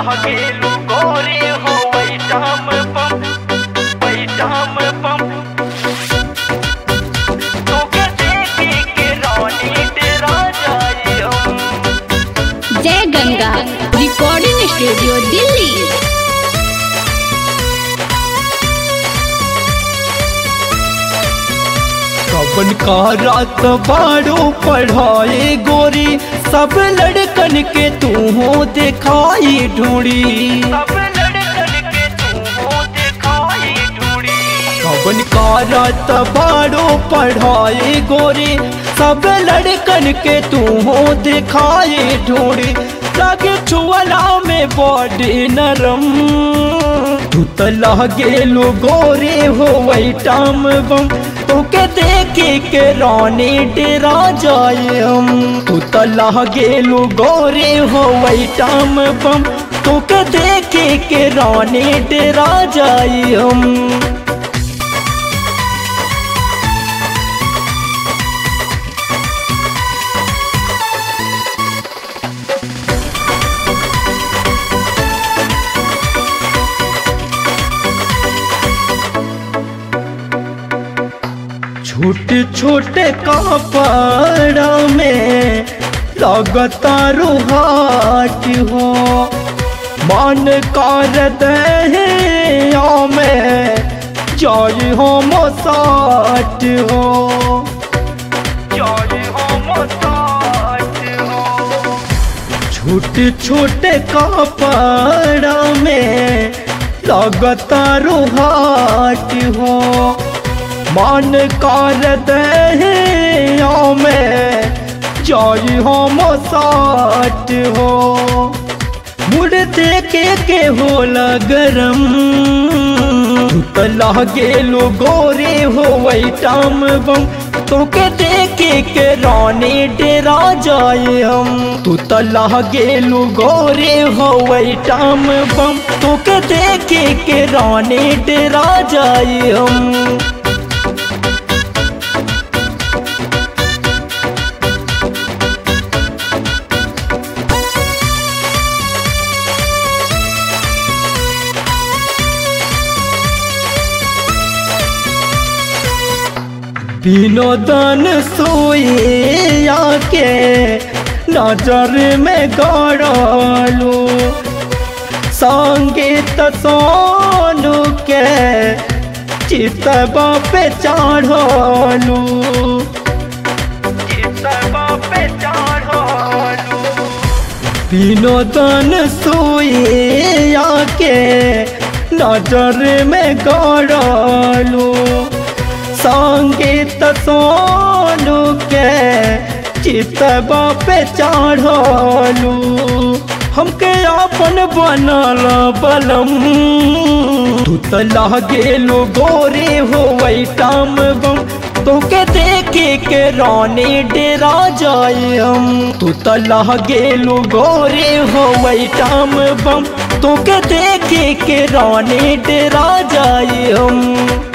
गेलू गोरे हो वैटाम बम तोके देखे के रानी डेरा जाई हम। जय गंगा रिकॉर्डिंग स्टूडियो दिल्ली। कवन का रात बाड़ो पढ़ाए गोरी, सब लड़कन के तू हो दिखाई ढूंढी। सब लड़कन के तू हो दिखाई ढूंढी। कवन का रात बाड़ो पढ़ाए गोरी, सब लड़कन के तू हो दिखाई ढूंढी। लगे छुअला में बॉडी नरम, तू तो लागेलू गोरे हो वैटाम बम। तोके देखे के रानी डेरा जाए हम, तू तो लागेलू गोरे हो वैटाम बम। तोके देखे के रानी डेरा जाए हम। छोटे छोटे कपड़ा में लगता रुहाट हो, मन करत है में जाय हो मोसाट हो। जाई हो मोसाट हो। छोटे छोटे कपड़ा में लगता रुहाट हो, मन करत है में जाई हो मोसाट हो। मुड़ देखे के होला गरम, तू तो लागेलू गोरे हो वैटाम बम। तोके देखे के रानी डेरा जाए हम, तू तो लागेलू गोरे हो वैटाम बम। तोके देखे के रानी डेरा जाए हम। विनोदन सोया के नजर में गड़लू, संगीत सोनू के चितवा पे चढ़लू। चितवा पे चढ़लू। विनोदन सोया के नजर में गड़लू, संगीत सोनू के चितवा पे चढ़लू। हमके अपन बनल बलम, तू तो लागेलू गोरे हो वैटाम बम। तोके देखे के रानी डेरा जाए हम, तू तो लागेलू गोरे हो वैटाम बम। तोके देखे के रानी डेरा जाए हम।